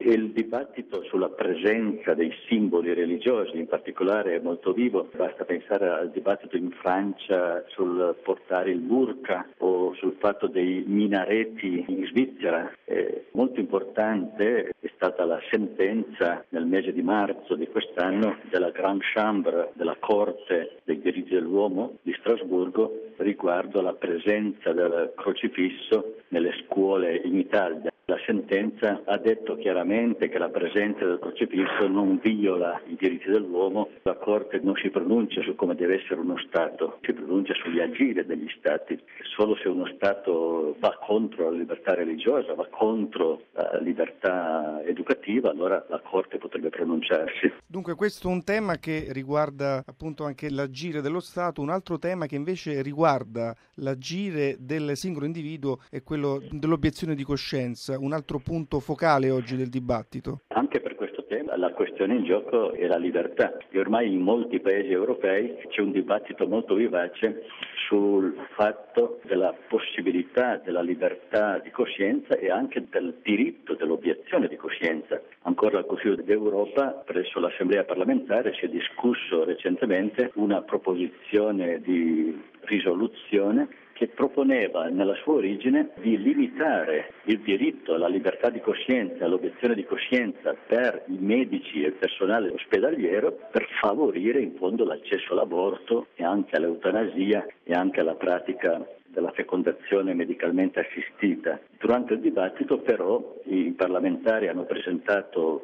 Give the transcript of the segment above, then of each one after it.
Il dibattito sulla presenza dei simboli religiosi in particolare è molto vivo, basta pensare al dibattito in Francia sul portare il burqa o sul fatto dei minareti in Svizzera. Molto importante è stata la sentenza nel mese di marzo di quest'anno della Grande Chambre della Corte dei diritti dell'uomo di Strasburgo riguardo alla presenza del crocifisso nelle scuole in Italia. La sentenza ha detto chiaramente che la presenza del crocifisso non viola i diritti dell'uomo. La Corte non si pronuncia su come deve essere uno Stato, si pronuncia sugli agire degli Stati. Solo se uno Stato va contro la libertà religiosa, va contro la libertà educativa, allora la Corte potrebbe pronunciarsi. Dunque questo è un tema che riguarda appunto anche l'agire dello Stato, un altro tema che invece riguarda l'agire del singolo individuo è quello dell'obiezione di coscienza, un altro punto focale oggi del dibattito. Anche per questo tema la questione in gioco è la libertà e ormai in molti paesi europei c'è un dibattito molto vivace sul fatto della possibilità della libertà di coscienza e anche del diritto dell'obiezione di coscienza. Ancora al Consiglio d'Europa, presso l'Assemblea parlamentare, si è discusso recentemente una proposizione di risoluzione che proponeva nella sua origine di limitare il diritto alla libertà di coscienza, all'obiezione di coscienza per i medici e il personale ospedaliero per favorire in fondo l'accesso all'aborto e anche all'eutanasia e anche alla pratica della fecondazione medicalmente assistita. Durante il dibattito però i parlamentari hanno presentato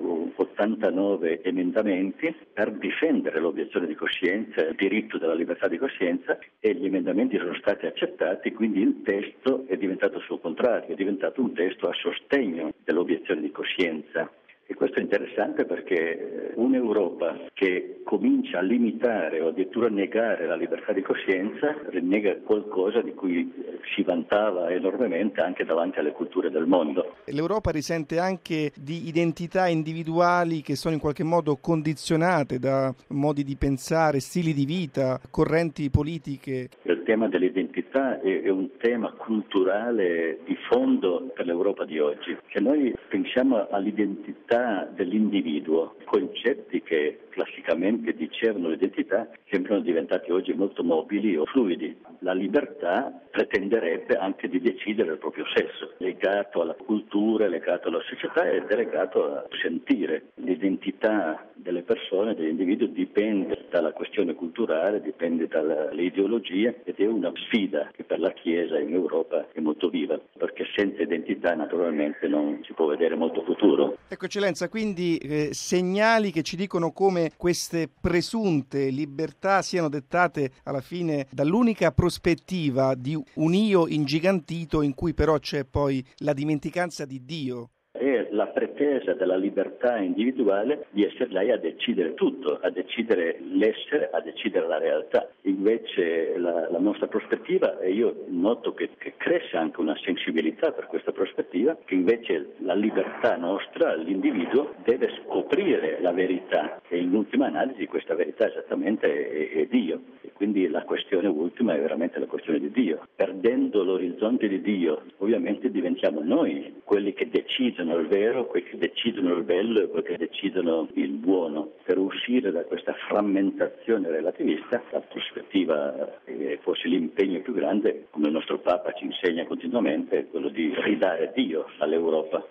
89 emendamenti per difendere l'obiezione di coscienza, il diritto della libertà di coscienza e gli emendamenti sono stati accettati, quindi il testo è diventato il suo contrario, è diventato un testo a sostegno dell'obiezione di coscienza. E questo è interessante perché un'Europa che comincia a limitare o addirittura negare la libertà di coscienza rinnega qualcosa di cui si vantava enormemente anche davanti alle culture del mondo. L'Europa risente anche di identità individuali che sono in qualche modo condizionate da modi di pensare, stili di vita, correnti politiche. Il tema dell'identità è un tema culturale di fondo per l'Europa di oggi, che noi pensiamo all'identità dell'individuo, concetti che classicamente dicevano l'identità sembrano diventati oggi molto mobili o fluidi. La libertà pretenderebbe anche di decidere il proprio sesso, legato alla cultura, legato alla società ed è legato a sentire. L'identità delle persone, degli individui dipende dalla questione culturale, dipende dalle ideologie ed è una sfida che per la Chiesa in Europa è molto viva, perché senza identità naturalmente non si può vedere molto futuro. Ecco Eccellenza, quindi segnali che ci dicono come queste presunte libertà siano dettate alla fine dall'unica prospettiva di un io ingigantito in cui però c'è poi la dimenticanza di Dio. È la pretesa della libertà individuale di essere lei a decidere tutto, a decidere l'essere, a decidere la realtà. Invece la nostra prospettiva, e io noto che cresce anche una sensibilità per questa prospettiva, che invece la libertà nostra, l'individuo, deve scoprire la verità e in ultima analisi questa verità esattamente è Dio. E quindi la questione ultima è veramente la questione di Dio. Perdendo l'orizzonte di Dio, ovviamente diventiamo noi quelli che decidono il vero, quelli che decidono il bello e quelli che decidono il buono. Per uscire da questa frammentazione relativista, la prospettiva e forse l'impegno più grande, come il nostro Papa ci insegna continuamente, è quello di ridare Dio all'Europa.